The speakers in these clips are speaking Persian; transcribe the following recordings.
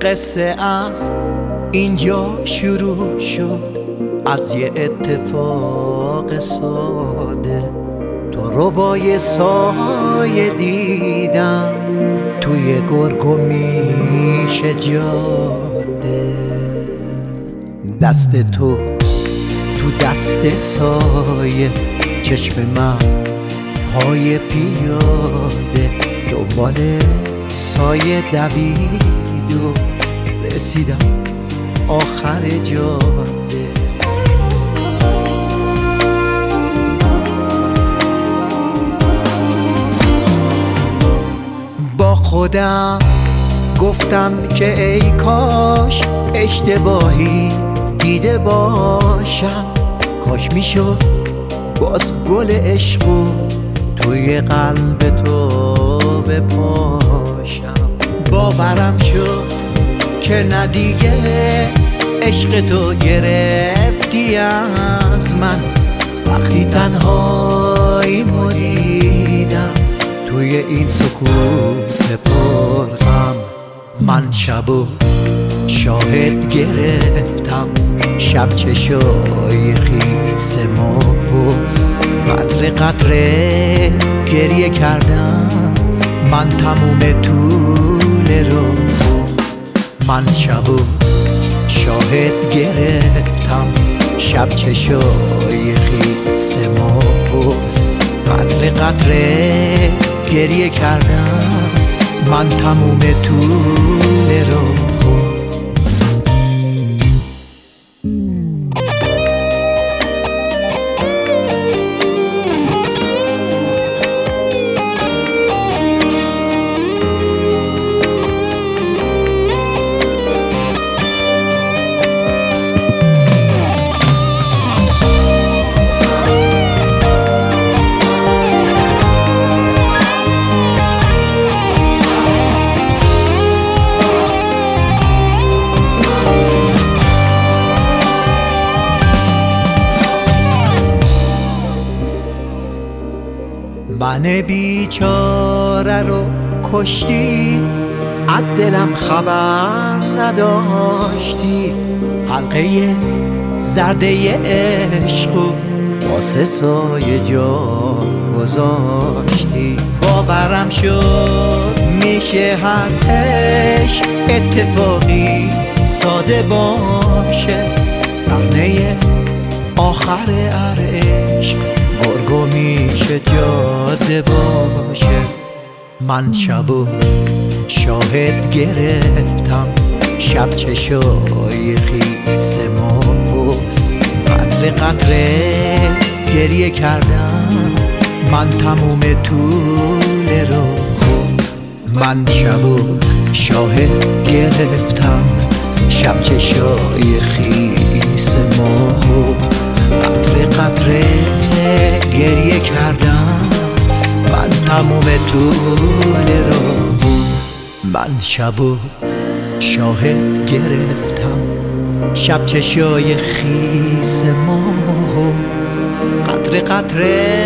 قصه از اینجا شروع شد، از یه اتفاق ساده. تو ربای سایه دیدم توی گرگومیش جاده. دست تو دست سایه، چشم من پای پیاده. دنبال سایه دوید و رسیدم آخر جاده. با خودم گفتم که ای کاش اشتباهی دیده باشم، کاش میشد باز گل عشقو توی قلب تو بپاشم. باورم شد که نه دیگه عشق تو گرفتی از من، وقتی تنهایی مریدم توی این سکوت پرغم. من شبو شاهد گرفتم، شب چشای خیس ماهو قطره قطره گریه کردم. من تموم طول رو من شبو شاهد گرفتم، شب چشای خیس ماهو قطره قطره گریه کردم. من تموم طول رو من بیچاره رو کشتی، از دلم خبر نداشتی. حلقه زرده عشقو واسه سایه جا گذاشتی. باورم شد میشه هر عشق اتفاقی ساده باشه، صحنه آخر هر عشق گرگومیش جاده باشه. من شبو شاهد گرفتم، شب چشای خیس ماهو قطره قطره گریه کردم. من تموم طول رو من شبو شاهد گرفتم، شب چشای خیس ماهو قطره قطره گریه کردم. من تموم طول رو من شبو شاهد گرفتم، شب چشای خیس ماهو قطره قطره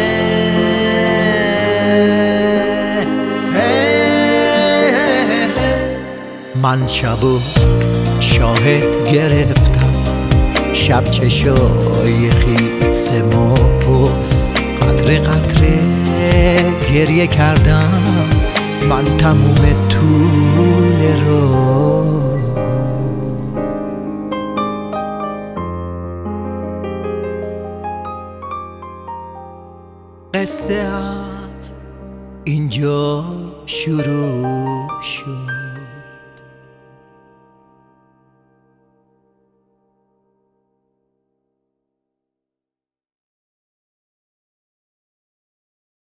من شبو شاهد گرفتم، شب چشای خیس ماهو قطره قطره گریه کردم. من تموم طول رو قصه از اینجا شروع شد.